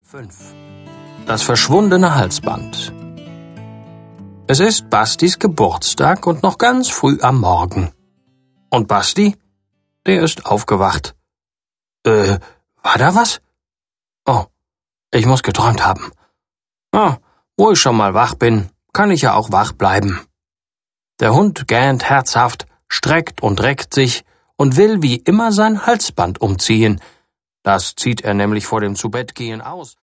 5. Das verschwundene Halsband. Es ist Bastis Geburtstag und noch ganz früh am Morgen. Und Basti? Der ist aufgewacht. War da was? Oh, ich muss geträumt haben. Wo ich schon mal wach bin, kann ich ja auch wach bleiben. Der Hund gähnt herzhaft, streckt und reckt sich und will wie immer sein Halsband umziehen. Das zieht er nämlich vor dem Zubettgehen aus.